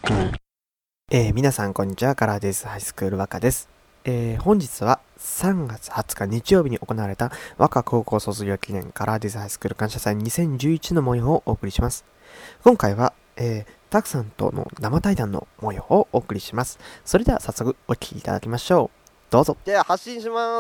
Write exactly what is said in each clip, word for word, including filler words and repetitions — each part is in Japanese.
えー皆さんこんにちは、カラーです。ハイスクール和歌です。えー本日はさんがつはつか日曜日に行われた和歌高校卒業記念カラーディズハイスクール感謝祭にせんじゅういちの模様をお送りします。今回は、えー、たくさんとの生対談の模様をお送りします。それでは早速お聞きいただきましょう。どうぞ。では発信します。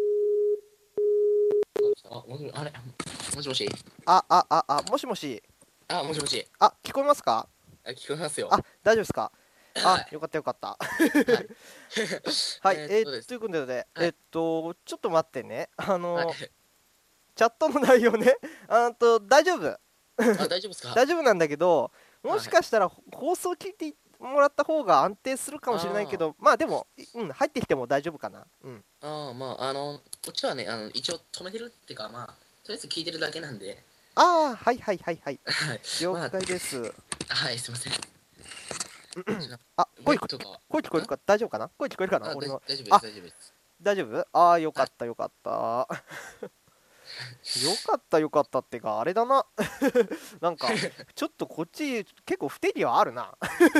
あ、もしもあれもしもしあ、あ、あ、あ、もしもし。 あ、もしもしあ、聞こえますか？ あ、聞こえますよ。 あ、大丈夫ですか？あ、 はい。 よかったよかった。 はい。 はい、 えーっえー、 とです。 ということで、 はい。 えっと、ちょっと待ってね。あはい。 の、チャットの内容ね。あんと、大丈夫。 あ、大丈夫ですか？ 大丈夫なんだけど、もはい。 しかしたら放送聞いてもらった方が安定するかもしれないけあど、まあでも、いうん、入ってきても大丈夫かな。うん。 あ、ああ、まあ、あの、こっちはね、あの、一応止めてるっていうか、まあ、とりあえず聞いてるだけなんで、 ああ、はいはいはいはい。 はい。 了まあ、 解です。 はい、すいません。じゃあ、 あ、声聞こウェイとか、 声聞こえるか大丈夫かな声聞こえるかなあ、大俺の。 大丈夫です、 あ、 大丈夫です。 大丈夫ああー、よかはい。 ったよかった。よかったよかったってか、あれだな。なんか、ちょっとこっち結構不手際あるな。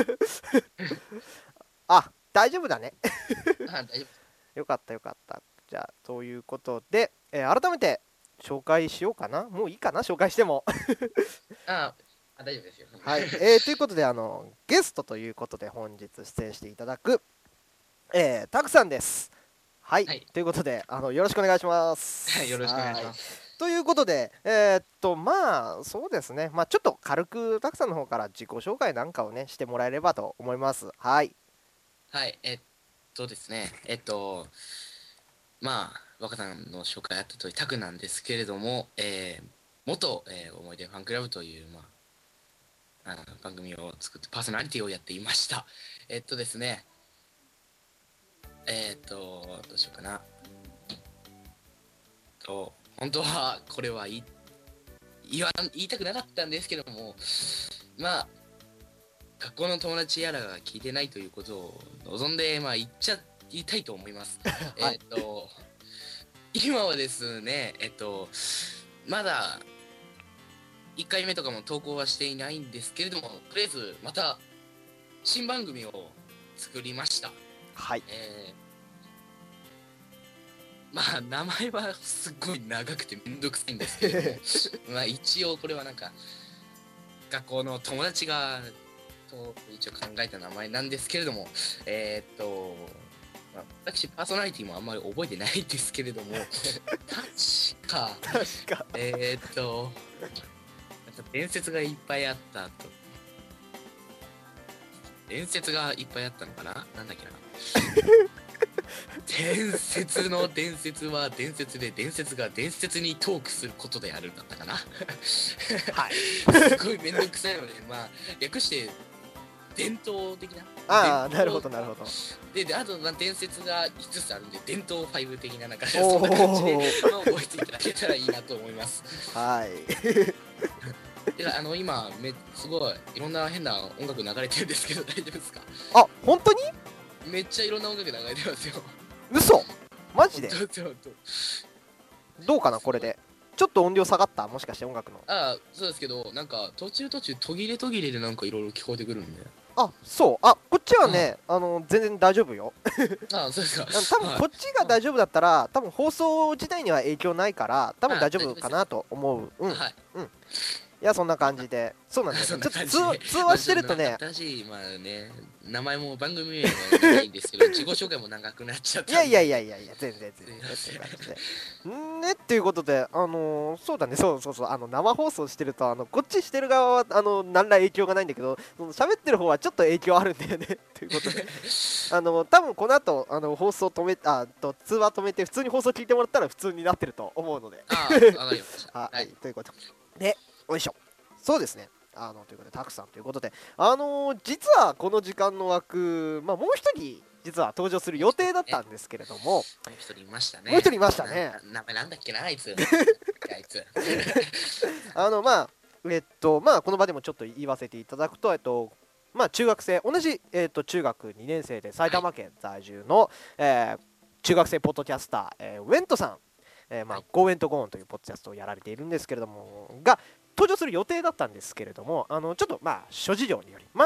あ、大丈夫だね。 あ、大丈夫です。 よかったよかった。じゃあ、ということで、えー改めて紹介しようかな。もういいかな紹介しても。 ああ、大丈夫ですよ。 はい。えーということで、あの、ゲストということで本日出演していただく、えー、たくさんです。はい。 はい。 ということで、あの、よろしくお願いしまはい、よす。 ろしくお願いはい。 します。 ということで、えーっと、まあ、そうですね。まあ、ちょっと軽く、たくさんの方から自己紹介なんかをね、してもらえればと思います。はい。 はい、えっとですね、えっと、まあ、若さんの紹介あった通り、タクなんですけれども、えー元、えー思い出ファンクラブという、まあ、あの番組を作ってパーソナリティをやっていました。えっとですね、えっと、どうしようかな。と、本当はこれは言い言わん言いたくなかったんですけども、まあ、学校の友達やらが聞いてないということを望んで、まあ、言っちゃ言いたいと思います。 はい。 えっと、今はですね、えっと、まだいっかいめとかも投稿はしていないんですけれども、とりあえずまた新番組を作りました。 はい。 えー、まあ名前はすっごい長くてめんどくさいんですけれども、まあ一応これはなんか学校の友達がと一応考えた名前なんですけれども、えー、っと、まあ、私パーソナリティもあんまり覚えてないですけれども、確か、 確か。 えー、っと、なんか伝説がいっぱいあったと。伝説がいっぱいあったのかななんだっけな。伝説の伝説は伝説で伝説が伝説にトークすることであるんだったかな。 はい。 すごいめんどくさいので、まあ、略して伝統的な。 ああ、 伝統なるほど、なるほど。 で、であと、まあ、伝説がいつつあるんで、伝統ファイブ的な、なんか、 おそんな感じで、 ー。 まあ、覚えていただけたらいいなと思います。 はい。 で、あの、今、めすごい、いろんな変な音楽流れてるんですけど、大丈夫ですか？ あ、本当にめっちゃいろんな音楽流れてますよ。 嘘マジでほんとほんとほんと。 どうかなこれで。ちょっと音量下がったもしかして音楽の。 ああ、そうですけど、なんか、途中途中、途切れ途切れでなんかいろいろ聞こえてくるんで。 あ、そう。あ、こっちはあね、あの、全然大丈夫よ。 あ、そうですか。 あの多分はい。 こっちが大丈夫だったら、多分放送自体には影響ないから、多分あ、 大丈大丈夫ですよ。 夫かなと思う。うん。 はい。 うん。いや、そんな感じで。そうなんだよそね。 んなちょっと通話感じで、 通話してるとまあ、 ね、 新しい、まあね、名前も番組名も長いんですけど、自己紹介も長くなっちゃっいやいやいたんで、 やいやいや、全然全すい然ねっていうません。 感じで。んねっていうことで、あのーそうだね、そうそうそう、あの生放送してると、あのこっちしてる側はあの何ら影響がないんだけど、その喋ってる方はちょっと影響あるんだよねということで、あの多分この後あの放送止めあと通話止めて普通に放送聞いてもらったら普通になってると思うので、 ああ、わかりました。 ははい。 い、ということで、よいしょ。そうですね。あのということで、たくさんということで、あのー実はこの時間の枠、まあ、もう一人、実は登場する予定だったんですけれども、 もう一人いましたね。 もう一人いましたね。 な名前なんだっけな、あいつ。あいつ。 あの、まあ、えっと、まあ、この場でもちょっと言わせていただくと、えっと、まあ、中学生、同じ、えっと、中学にねん生で埼玉県在住の、えー中学生ポッドキャスター、えーウェントさん、えーまあ、 はい。 ゴーエントゴーンというポッドキャストをやられているんですけれども、が登場する予定だったんですけれども、あのちょっとまあ諸事情により、まあ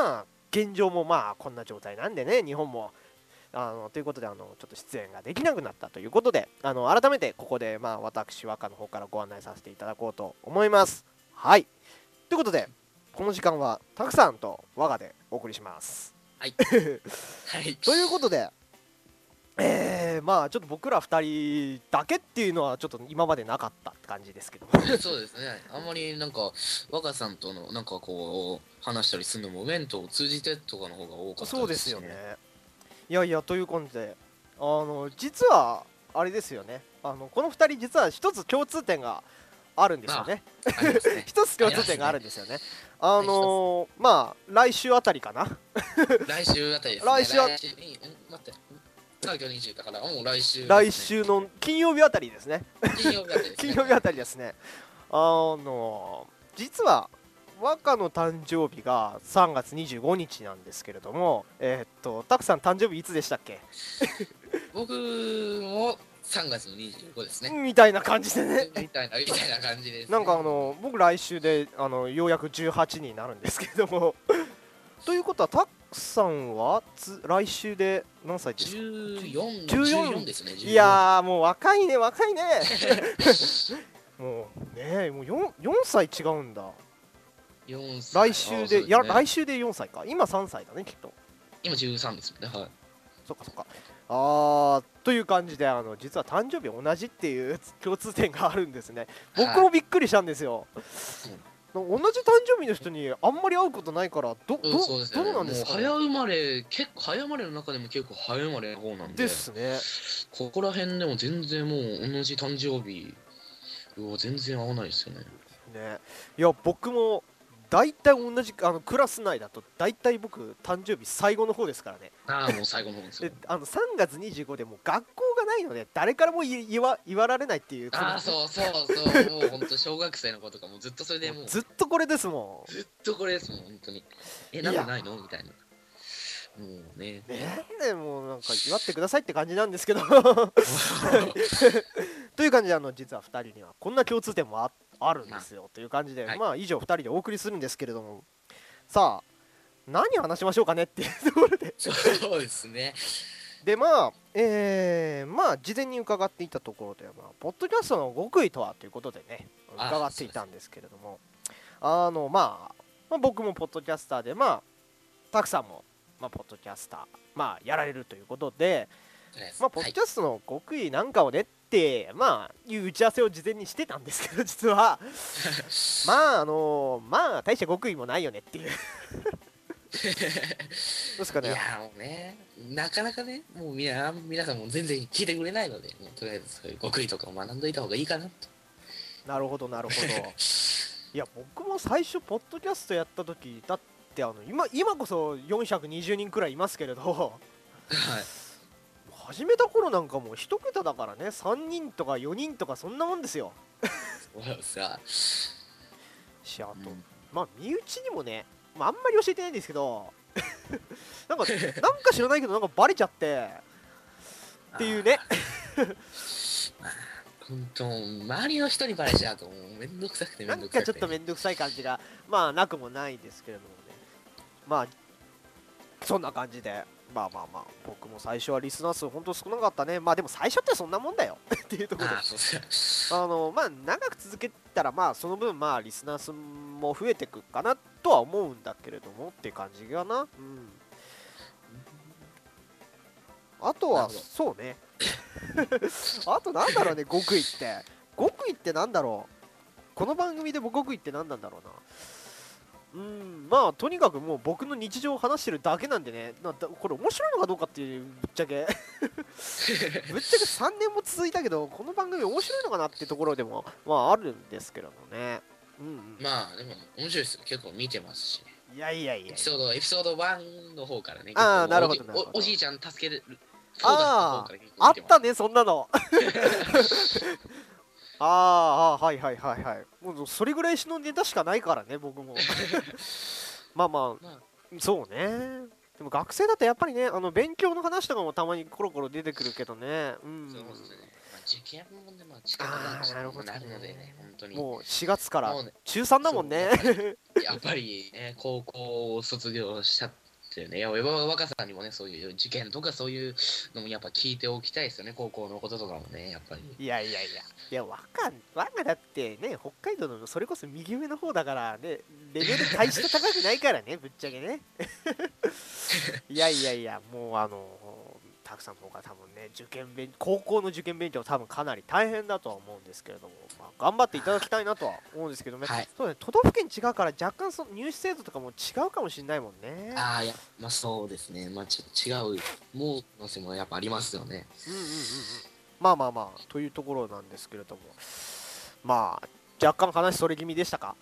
現状もまあこんな状態なんでね、日本もあのということで、あのちょっと出演ができなくなったということで、あの改めてここでまあ私若の方からご案内させていただこうと思います。はい、ということでこの時間はたくさんと我がでお送りします。 はいはいということで、えー、まあちょっと僕らふたりだけっていうのはちょっと今までなかったって感じですけどそうですね。あんまりなんか若さんとのなんかこう話したりするのもイベントを通じてとかの方が多かったですし、ね、 そうですよね。いやいや、という感じで、あの実はあれですよね、あのこのふたり実は一つ共通点があるんですよね。一つ共通点があるんですよね。あのー、まあ来週あたりかな来週あたりですね。 来週あ来週待って今日にじゅうだからもう来週、ね、 来週の金曜日あたりですね金曜日あたりですね金曜日あたりですね。あのー、実は和歌の誕生日がさんがつにじゅうごにちなんですけれども、えー、っとたくさん誕生日いつでしたっけ？ 僕もさんがつのにじゅうごですね。 みたいな感じでねみたいなみたいな感じです、ね、 なんかあの僕来週であのようやくじゅうはちになるんですけれどもということはたくさんはつ来週で何歳ですか？ じゅうよん、 じゅうよん、 じゅうよんですね。 いやーもう若いね若いねもうねもう 4, 4歳違うんだ。 よんさい来週で、 で、ね、 いや来週でよんさいか。今さんさいだねきっと。 今じゅうさんですよね。はい。 そっかそっか。あーという感じで、あの実は誕生日同じっていう共通点があるんですね。僕もびっくりしたんですよ、はい、同じ誕生日の人にあんまり会うことないから、ど、ど、 そうですね、 どうなんですかね。 早生まれ、結構早生まれの中でも結構早生まれの方なんでですね。 ここら辺でも全然もう同じ誕生日は全然合わないですよね。 ね、いや僕も大体同じあのクラス内だと大体僕誕生日最後の方ですからね。 ああもう最後の方ですよ。 であのさんがつにじゅうごでもう学校がないので誰からも言言わ言わられないっていう。 ああそうそうそうもう本当小学生の子とかもずっとそれでもうずっとこれですもん。 ずっとこれですもん本当に。えなんでないのみたいな。もうねねえもうなんか祝ってくださいって感じなんですけどという感じで、あの実はふたりにはこんな共通点も あ, あるんですよという感じで、はい、まあ以上ふたりでお送りするんですけれども、さあ何話しましょうかねっていうところでそうですね。 でまあえー、まあ事前に伺っていたところで、まあ、ポッドキャストの極意とはということでね伺っていたんですけれども、あの、まあ、まあ僕もポッドキャスターで、まあたくさんもまあ、ポッドキャスター、まあ、やられるということで、まあ、ポッドキャストの極意なんかをねって、はい、まあ、いう打ち合わせを事前にしてたんですけど、実は、まあ、あのー、まあ、大した極意もないよねっていう。どうですかね。 いや、もうね、なかなかね、もうみな皆さんも全然聞いてくれないので、もうとりあえずそういう極意とかを学んどいた方がいいかなと。 なるほど、なるほど。いや、僕も最初、ポッドキャストやった時だって、あの 今, 今こそよんひゃくにじゅうにんくらいいますけれど、はい、始めた頃なんかもう一桁だからね、さんにんとかよにんとかそんなもんですよ。 そうさし、あと、うん、まあ身内にもね、まあ、あんまり教えてないんですけどなんかなんか知らないけどなんかバレちゃってっていうね本当周りの人にバレちゃうともうめんどくさくてめんどくさくて、 なんかちょっとめんどくさい感じがまあなくもないですけれどもね、まあそんな感じで、まあまあまあ僕も最初はリスナー数ほんと少なかったね。まあでも最初ってそんなもんだよっていうところで、あのまあ長く続けたらまあその分まあリスナー数も増えてくかなとは思うんだけれどもって感じかな。うん、あとはそうねあとなんだろうね、極意って極意ってなんだろう、この番組でも極意って何なんだろうな。うん、まあとにかくもう僕の日常を話してるだけなんでね、なだこれ面白いのかどうかっていう、ぶっちゃけぶっちゃけさんねんも続いたけどこの番組面白いのかなってところでもまああるんですけどもね。うん、うん、 まあでも面白いですよ、結構見てますしね。 いやいやいや、 エピソードエピソードワンの方からね。 ああなるほどなるほど。 お, おじいちゃん助ける、 あああったねそんなのああはいはいはいはい、もうそれぐらいしのネタしかないからね僕もまあまあ、まあ、そうね。でも学生だとやっぱりね、あの勉強の話とかもたまにコロコロ出てくるけどね。うん。 そうですね。まあ、受験もね、まあ近くなるのでね、本当に。 もうしがつから中さんだもんね。 やっぱりね、高校を卒業したですよね。いや、若さんにもね、そういう受験とかそういうのもやっぱ聞いておきたいですよね、高校のこととかもね、やっぱり。 いやいやいや、いや、わかん、わがだってね、北海道のそれこそ右上の方だからね、レベル大して高くないからね、ぶっちゃけね。いやいやいや、もうあの、たくさんの方が多分ね、受験勉、高校の受験勉強多分かなり大変だとは思うんですけれども、まあ、頑張っていただきたいなとは思うんですけどね、 はい。 そうね、都道府県違うから若干その入試制度とかも違うかもしれないもんね。 ああ、いや、まあそうですね。まあちょっと違う、もう、のせもやっぱありますよね。 うんうんうんうん。まあまあまあ、というところなんですけれども、まあ、若干話それ気味でしたか。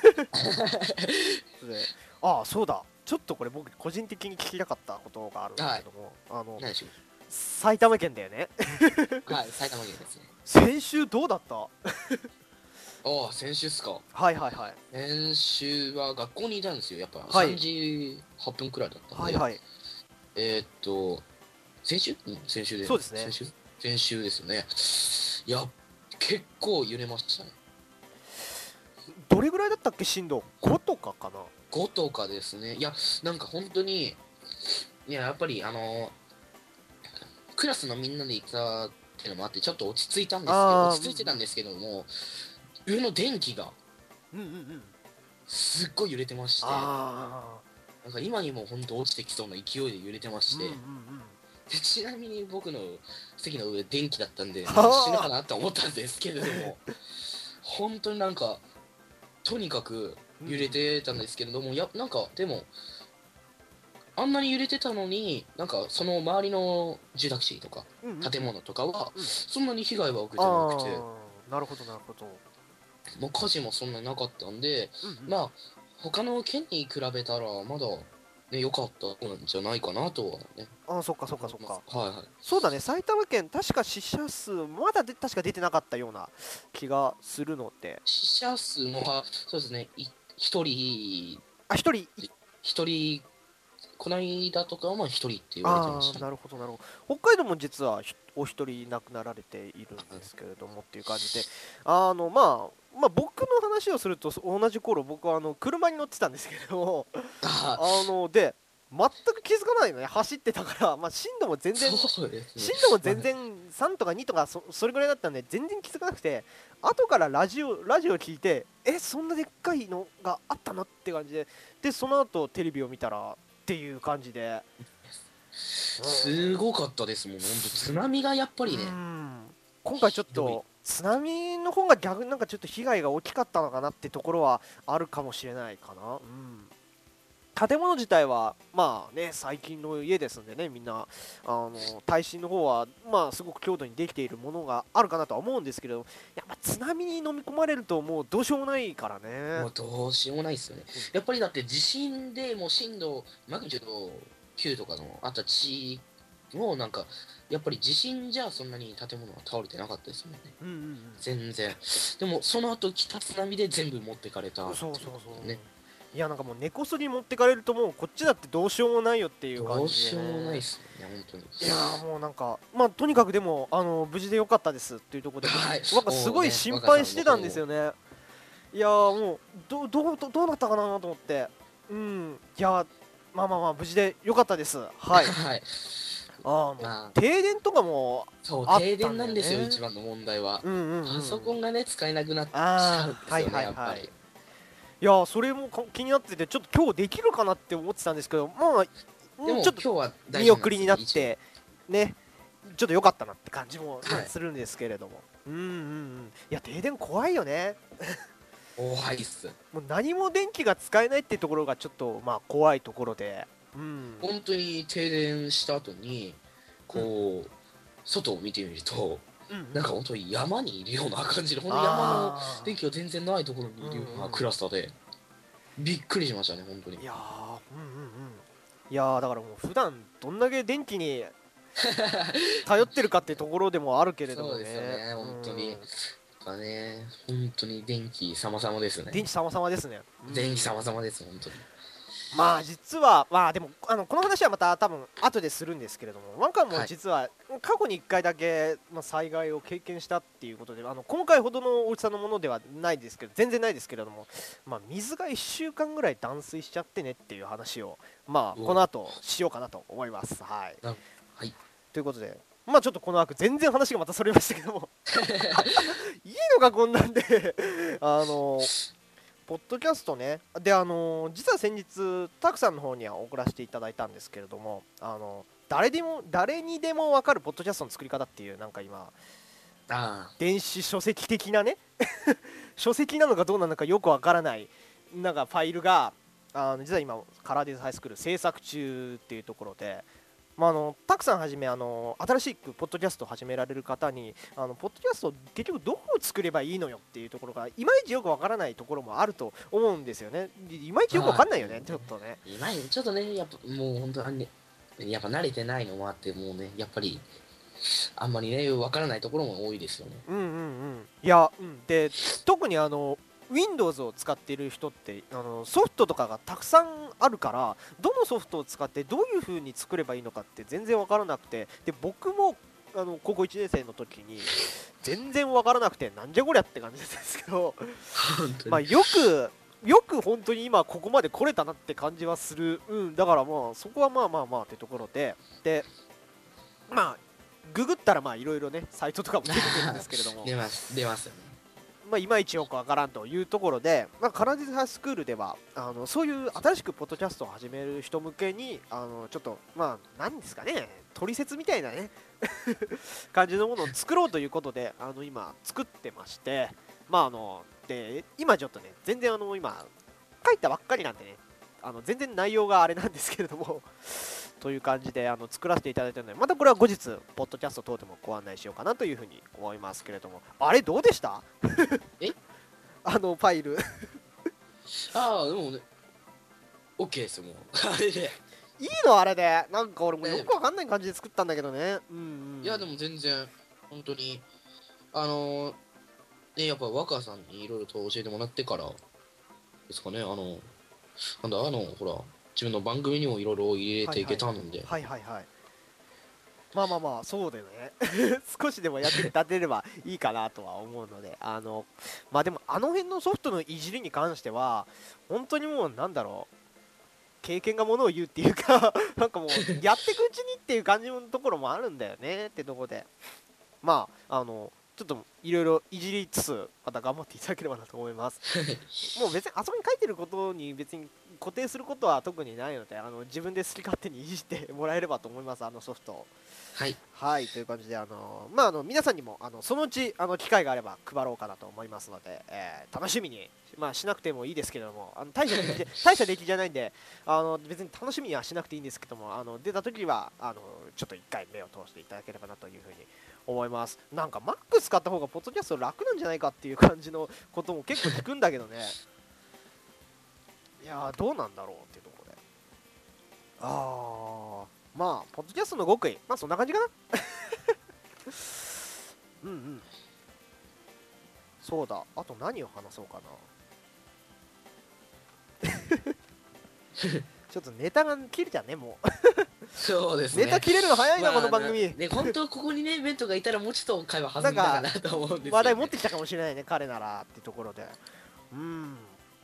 で、ああ、そうだ。ちょっとこれ僕個人的に聞きたかったことがあるんですはい。 けども、あの、 何でしょ埼玉県だよね。 う。はい、埼玉県ですね。 先週どうだった？ ああ、先週っすか。 はいはいはい。 先週は学校にいたんですよ。やっぱはいさんじはっぷんくらいだったんで。 はいはい。 えーっと、先週うん、先週で。 そうですね先週先週ですよね。いや、結構揺れましたね。 どれぐらいだったっけ震度？ ご とかかな？ ごとかですね。いや、なんか本当に、いや、やっぱりあの、クラスのみんなで行ったっていうのもあって、ちょっと落ち着いたんですけど、 あー落ち着いてたんですけども、上の電気がうんうんうん。 すっごい揺れてまして、 あなんか今にも本当落ちてきそうな勢いで揺れてまあ。 して、 うんうんうん。 でちなみに僕の席の上電気だったんで、 はあ死ぬかなって思ったんですけれども、本当になんか、とにかく揺れてたんですけれども、やなんかでも、あんなに揺れてたのに、なんかその周りの住宅地とかうんうん。 建物とかは、 うんそんなに被害は受けてなあくて、 あ、なるほどなるほど。 もう火事もそんなになかったんで、 うんうん。 まあ、他の県に比べたら、まだ、ね、良かったんじゃないかなとはね。 ああ、そっかそっかそっか。 はいはい。 そうだね、埼玉県、確か死者数、まだで確か出てなかったような気がするので、 死者数も、はそうですね、い一人、 あ、一人い、 一人、この間とかはまあ一人って言われてまああ、 したね。 なるほど、なるほど。北海道も実はひお一人亡くなられているんですけれどもっていう感じで、あの、まあ、まあ、僕の話をすると、そ同じ頃僕はあの車に乗ってたんですけれども、 ああの、で、全く気づかないのね、走ってたから、まあ、震度も全然、 そうですね。 震度も全然さんとかにとかそそれぐらいだったんで全然気づかなくて、後からラジオラジオ聞いて、えそんなでっかいのがあったのって感じで、でその後テレビを見たらっていう感じで、 すごかったですもん、本当津波がやっぱりね、 うん今回ちょっひどいと津波の方が逆になんかちょっと被害が大きかったのかなってところはあるかもしれないかな。うん建物自体はまあね最近の家ですんでね、みんなあの耐震の方はまあすごく強度にできているものがあるかなとは思うんですけど、やっぱ津波に飲み込まれるともうどうしようもないからね。 もうどうしようもないですよね。やっぱりだって地震でもう震度マグニチュードきゅうとかのあった地もなんか、やっぱり地震じゃそんなに建物は倒れてなかったですもんね。 うんうん全然。でもその後来た津波で全部持ってかれたうん、 っていそうそうそう、 ね。 いやなんかもう根こそぎ持ってかれるともうこっちだってどうしようもないよっていうど感じでうしようもないね。 っすよね、本当に。 いやーもうなんかまあとにかくでもあの無事でよかったですっていうところで、 はいなんかすごい心配してたんですよね。いやーもうどどうどどうなったかなと思って、うんいやーまあまあまあ無事でよかったです。はい。 はい。 あの、 まあ、 停電とかもそう、 あったんだよね停電なんですよ、一番の問題は。 うんうん、うん、 パソコンがね、使えなくなっちゃあうんですよね、 あはいはいやっぱり。 はい。いやーそれもか気になっててちょっと今日できるかなって思ってたんですけど、まあでもちょっと今日は大見丈夫送りになっ一てねちょっと良かったなって感じも、ねはいするんですけれども、うんうんうんいや停電怖いよね。 応。怖いっす。 もう何も電気が使えないっていうところがちょっとまあ怖いところで、うん本当に停電した後に、こう、外を見てみると、 うんうんなんか本当に山にいるような感じで、本当に山のあー電気が全然ないところにいるよううんうなん暗さで、びっくりしましたね、本当に。 いやーうんうんうんいやーだからもう普段どんだけ電気に頼ってるかってところでもあるけれどもね。 そうですよね、本当に。 うんやっぱね、本当に電気様々ですね。 電気様々ですね。うん電気様々です、本当に。 まあ実はまあでもあのこの話はまた多分後でするんですけれども、ワンカも実は過去にいっかいだけ、まあ、災害を経験したっていうことで、あの今回ほどの大きさのものではないですけど、全然ないですけれども、まあ、水がいっしゅうかんぐらい断水しちゃってねっていう話をまあこの後しようかなと思います。はい、 はい、 ということで、まあちょっとこの枠全然話がまたそれましたけどもいいのかこんなんであのポッドキャストね。で、あのー実は先日たくさんの方には送らせていただいたんですけれども、あの誰でも誰にでも分かるポッドキャストの作り方っていう、なんか今あ電子書籍的なね書籍なのかどうなのかよく分からないなんかファイルが、あの実は今カラーディズハイスクール制作中っていうところで、まあ、あのたくさんはじめあの新しくポッドキャストを始められる方に、あのポッドキャストを結局どう作ればいいのよっていうところがいまいちよくわからないところもあると思うんですよね。いまいちよくわかんないよね、ちょっとね。 今ちょっとね、やっぱもう本当にね、やっぱ慣れてないのもあって、もうね、やっぱりあんまりね、わからないところも多いですよね。 うんうんうん。いや、うん、で特にあの Windows を使っている人ってあのソフトとかがたくさんあるから、どのソフトを使ってどういう風に作ればいいのかって全然わからなくて、で僕もあの高校いちねん生の時に全然わからなくて、なんじゃこりゃって感じですけどまあよくよく本当に今ここまで来れたなって感じはする。うん、だからまあそこはまあまあまあってところで、でまあググったらまあいろいろねサイトとかも出てくるんですけれども出ます出ますよね。 まあ、いまいちよくわからんというところで、まあ、カラディズハイスクールではあのそういう新しくポッドキャストを始める人向けに、あのちょっとまあなんですかね、取説みたいなね感じのものを作ろうということで、あの今作ってまして、まああので今ちょっとね全然あの今書いたばっかりなんでね、あの全然内容があれなんですけれどもという感じであの作らせていただいたので、またこれは後日ポッドキャスト等でもご案内しようかなというふうに思いますけれども、あれどうでしたえあのファイルああ、でもね、OK ですよ、もう。あれで。 いいのあれで、なんか俺もよくわかんない感じで作ったんだけどね。うん、うん、 いや、でも全然、本当に、あのー、ね、やっぱ若さんにいろいろと教えてもらってからですかね、あの、なんだ、あの、ほら、自分の番組にもいろいろ入れていけたので。 はいはいはい、はいはい。まあまあまあ、そうだよね。少しでも役に立てればいいかなとは思うので、あの、まあでも、あの辺のソフトのいじりに関しては、本当にもう、なんだろう、経験がものを言うっていうかなんかもう、やっていくうちにっていう感じのところもあるんだよねってとこで、まあ、あの、ちょっといろいろいじりつつ、また頑張っていただければなと思います。もう別にあそこに書いてることに別に固定することは特にないので、あの自分で好き勝手にいじってもらえればと思います、あのソフト。 はい。 はい、という感じで、あのまあ、あの皆さんにもあのそのうちあの機会があれば配ろうかなと思いますので、えー楽しみに、まあ、しなくてもいいですけれども、あの大した出来大した出来じゃないんで、あの別に楽しみにはしなくていいんですけども、あの出た時はあのちょっと一回目を通していただければなというふうに思います。なんか Mac 使った方がポッドキャスト楽なんじゃないかっていう感じのことも結構聞くんだけどねいやーどうなんだろうっていうところで、ああまあポッドキャストの極意、まあそんな感じかなうんうん、そうだ、あと何を話そうかなちょっとネタが切れちゃうね、もうそうですね。 ネタ切れるの早いな、 まあこの番組。 ね、本当ここにね、ベントがいたらもうちょっと会話弾んだかなと思うんですけど、ね、 話題持ってきたかもしれないね、彼ならってところで。うーん、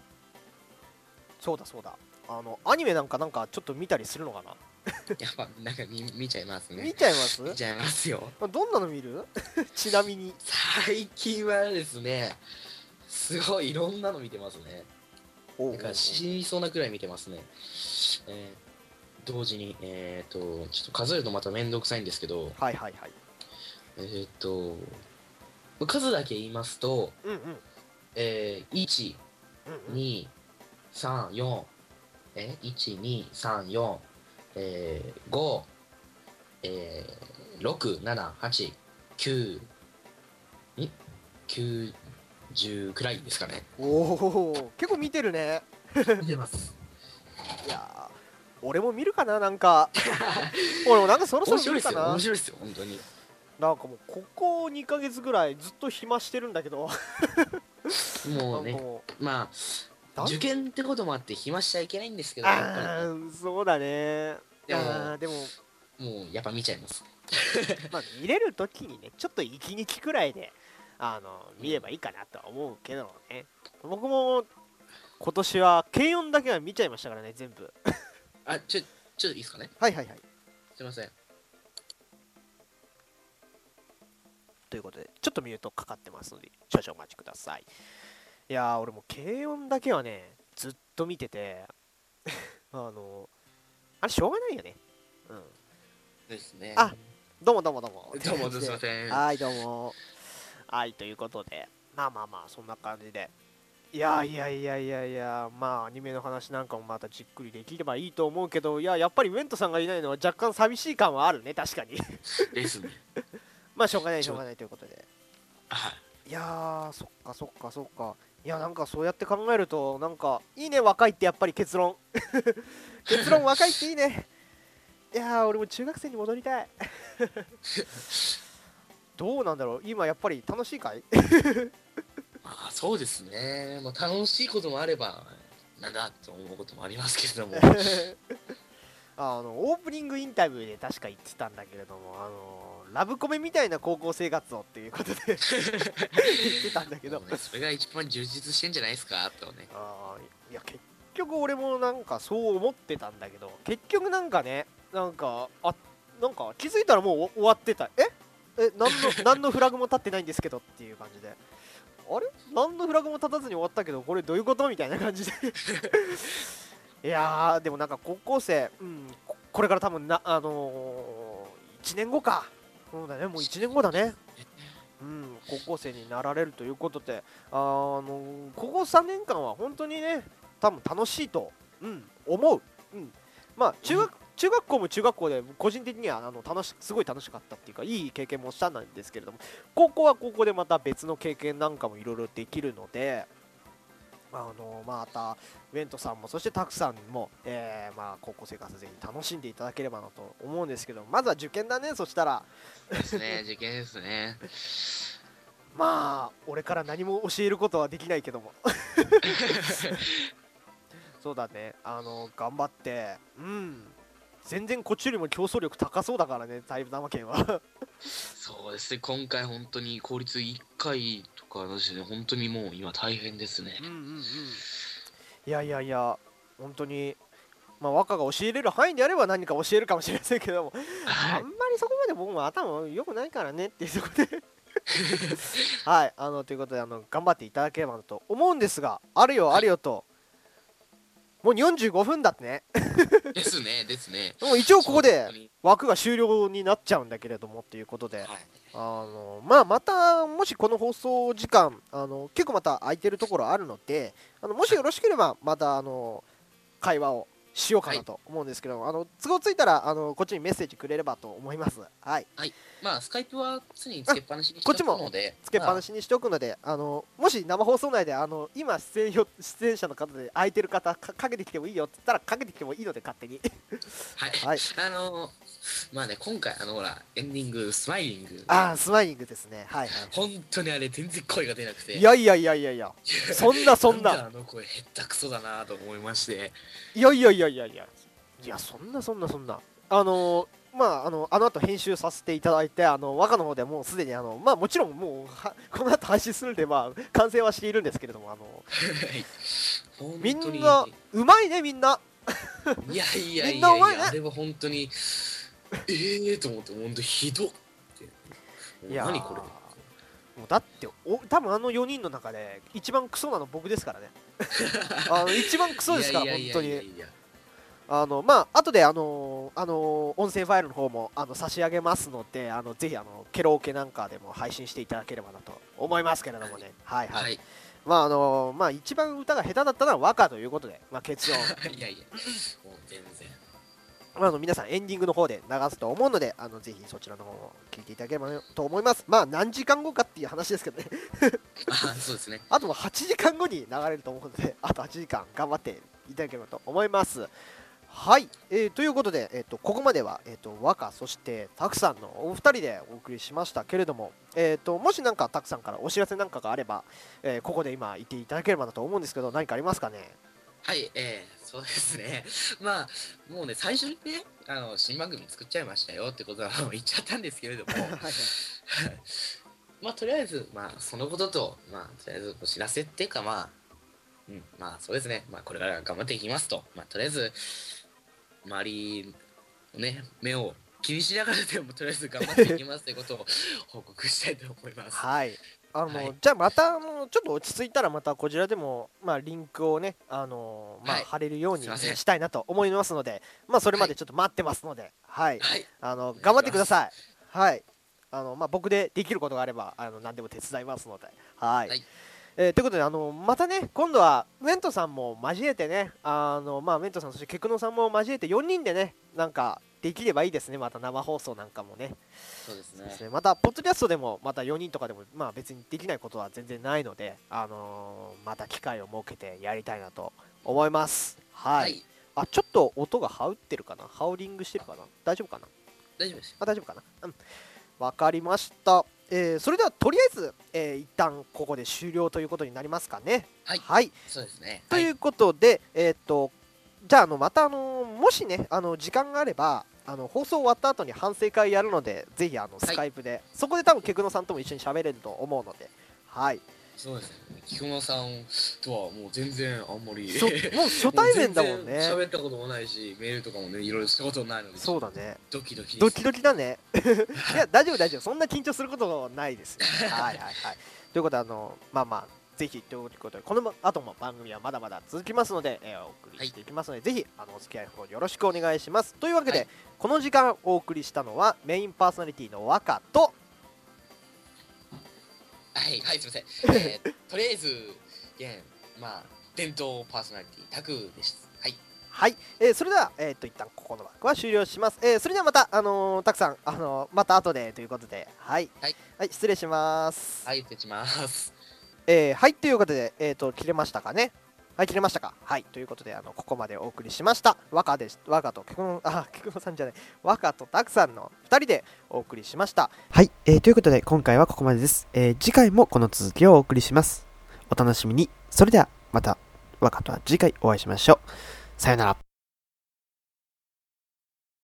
そうだそうだ、あのアニメなんかなんかちょっと見たりするのかなやっぱなんか見見ちゃいますね。 見ちゃいます見ちゃいますよ。 どんなの見るちなみに。 最近はですね、すごいいろんなの見てますね。なんか死にそうなくらい見てますね。えー、同時に、えっ、ー、と、ちょっと数えるのまためんどくさいんですけど、 はいはいはい。 えっ、ー、と、数だけ言いますと、 うんうん。 えー、いち、 うんうん、 に、さん、よん、えー、いち、に、さん、よん、えー、ご、えー、ろく、なな、はち、きゅう、ん ?きゅうじゅうくらいですかね。 おお、結構見てるね。 見てます。 いやー、俺も見るかな、なんか。俺もなんかそろそろ見るかな。 面白いですよ、面白いですよ、本当に。 なんかもうここにかげつぐらいずっと暇してるんだけどもうね、まあだん受験ってこともあって暇しちゃいけないんですけど、やっぱあーそうだね。 でもあーでもりもうやっぱ見ちゃいます。 まあ見れるときにね、ちょっといちにちくらいであの見ればいいかなとは思うけどね。僕も今年は軽音だけは見ちゃいましたからね、全部。 あ、ちょ、ちょっといいですかね。 はいはいはい。 すいません。 ということで、ちょっとミュートかかってますので、少々お待ちください。いやー、俺も軽音だけはね、ずっと見てて、あの、あれ、しょうがないよね。うん。 ですね。 あ、どうもどうもどうも。 どうもすいません。 はい、どうも。はい、ということで、まあまあまあ、そんな感じで。いやいやいやいやいや、まあ、アニメの話なんかもまたじっくりできればいいと思うけど、いや、やっぱりウェントさんがいないのは若干寂しい感はあるね、確かに。 ですね。 まあ、しょうがない、しょうがないということで。 はい。 いやー、そっかそっかそっか。いや、なんかそうやって考えると、なんか、いいね、若いってやっぱり結論。結論、若いっていいね。いやー、俺も中学生に戻りたい。どうなんだろう、今やっぱり楽しいかい？ まあそうですね。まあ楽しいこともあれば、なんだと思うこともありますけれども。 あのオープニングインタビューで確か言ってたんだけれども、あのラブコメみたいな高校生活をっていうことで言ってたんだけど、 もうね、それが一番充実してんじゃないですかとね。 あーいや結局俺もなんかそう思ってたんだけど、結局なんかね、なんかあなんか気づいたらもう終わってた。ええ何の何のフラグも立ってないんですけどっていう感じで、あれ何のフラグも立たずに終わったけどこれどういうことみたいな感じでいやーでもなんか高校生、うん、ここれから多分な、あのー、いちねんごか、そうだね、もういちねんごだね、うん、高校生になられるということで、あのー、ここさんねんかんは本当にね、多分楽しいと、うん、思う、うん、まあ中学、中学校も中学校で個人的にはあの楽しすごい楽しかったっていうか、いい経験もしたんですけれども、高校は高校でまた別の経験なんかもいろいろできるので、あのまたウェントさんもそしてタクさんも、えーまあ、高校生活ぜひ楽しんでいただければなと思うんですけど、まずは受験だね。そしたらですね、受験ですね。 まあ俺から何も教えることはできないけどもそうだね、あの頑張って、うん、全然こっちよりも競争力高そうだからね、埼玉県はそうですね、今回本当に公立いっかいとかですね、本当にもう今大変ですね。 うんうんうん、いやいやいや、本当にまあ、和歌が教えれる範囲であれば何か教えるかもしれませんけども、 はい。 あんまりそこまで僕も頭良くないからねっていうところではい、あのということで、あの頑張っていただければなと思うんですが、あるよあるよと、もうよんじゅうごふんだってねですね、ですね。 もう一応ここで本当に枠が終了になっちゃうんだけれどもっていうことで、 はい。 あのまあ、またもしこの放送時間あの結構また空いてるところあるので、あのもしよろしければまたあの会話をしようかなと思うんですけど、はい、あの都合ついたらあのこっちにメッセージくれればと思います。はい。 はい。まあスカイプは常につけっぱなしにしておくので、 つけっぱなしにしておくので、まあ、あのもし生放送内であの今出演よ出演者の方で空いてる方かかけてきてもいいよって言ったらかけてきてもいいので勝手にはい。 はい。 あのまあね、今回あのほらエンディングスマイリング、 ああスマイリングですね。はいはい。 本当にあれ全然声が出なくて。 いやいやいやいやいや。そんなそんな。 なんかあの声へったくそだなと思いまして。 いやいやいやいやいや。いやそんなそんなそんな。あのー、まああのあの後編集させていただいて、あの和歌の方でもうすでにあのまあもちろんもうはこの後配信するんでまあ完成はしているんですけれども、あのー、みんなうまいねみんな。 いやいやいみんなうまいね。 やいや、あれは本当にええーと思って、本当ひどって。 いや何これ。 もうだってお多分あのよにんの中で一番クソなの僕ですからねあの一番クソですから本当に。あのまあ後であのー、あのー、音声ファイルの方もあの差し上げますので、あのぜひあのケロオケなんかでも配信していただければなと思いますけれどもね。はい、はい、はいはい。まああのー、まあ一番歌が下手だったのは和歌ということで、まあ結論いやいやもう全然あの皆さんエンディングの方で流すと思うので、あのぜひそちらの方を聞いていただければと思います。まあ何時間後かっていう話ですけどねあそうですね。 あとははちじかんごに流れると思うので、あとはちじかん頑張っていただければと思います。 はい、えー、ということで、えー、とここまでは、えー、と若そしてたくさんのお二人でお送りしましたけれども、えー、ともしなんかたくさんからお知らせなんかがあれば、えーここで今言っていただければなと思うんですけど、何かありますかね。 はい、えー、そうですね。まあ、もうね、最初にね、あの、新番組作っちゃいましたよってことはもう言っちゃったんですけれども、 はいはいまあ、とりあえず、まあ、そのことと、まあ、とりあえずお知らせっていうか、まあ、うん、まあ、そうですね。まあ、これから頑張っていきますと。まあ、とりあえず、周りのね、目を気にしながらでも、とりあえず頑張っていきますということを報告したいと思います。 はいあの、 はい。 じゃあまたあのちょっと落ち着いたらまたこちらでも、まあ、リンクをね、あのまあ、 はい。 貼れるようにすいません。 したいなと思いますので、まあ、それはい。 までちょっと待ってますので、はい、 はい。 あのお願い頑張っします。 てください。はいあのまあ、僕でできることがあればあの何でも手伝いますので、はい、 はい。 えー、ということで、あのまたね、今度はウェントさんも交えてね、あのまあ、ウェントさん、そしてケクノさんも交えてよにんでね、なんかできればいいですね、また生放送なんかもね。 そうですね。 そうですね、また、ポッドキャストでも、またよにんとかでも、まあ、別にできないことは全然ないので、あのーまた機会を設けてやりたいなと思います。はい。 はい。 あ、ちょっと音がハウってるかな、ハウリングしてるかな、大丈夫かな、 大丈夫ですよ。 あ、大丈夫かな、うん。わかりました。えーそれではとりあえず、えー一旦ここで終了ということになりますかね。 はい。 はい。 そうですね。はい。 ということで、えーっと、じゃあ、あのまた、あのもしね、あの時間があれば、あの放送終わった後に反省会やるので、ぜひあのスはい。 カイプで、そこで多分ケクノさんとも一緒に喋れると思うので、はい。 そうですね。菊野さんとはもう全然あんまりしょもう初もう対面だ全然もんね。 喋ったこともないし、メールとかもね、いろいろしたことないので、ちょっとそうだね。 ドキドキでドキす。 ドキだね。いや、大丈夫、大丈夫。そんな緊張することないですよ。はいはいはい。ということで、あの、まあまあ、ぜひということで、この後も番組はまだまだ続きますので、えーお送りしていきますので、ぜひあのお付き合いの方よろしくお願いします。というわけで、 はい。 この時間お送りしたのは、メインパーソナリティの若と、 はい、はい、すみません。えー、とりあえず、現、まあ、伝統パーソナリティ、タクです。はい。 はい、えーそれでは、えー、と一旦ここの枠は終了します。えーそれではまた、あのーたくさん、あのーまた後でということで、はい、 はい。 はい、失礼します。 はい、失礼します。 えーはい、ということで、えーと、切れましたかね。はい、切れましたか。はい、ということで、あの、ここまでお送りしました。若です。若と、菊野、あ、菊野さんじゃない。若とたくさんのふたりでお送りしました。はい、えーということで、今回はここまでです。えー次回もこの続きをお送りします。お楽しみに。それでは、また、若とは次回お会いしましょう。さよなら。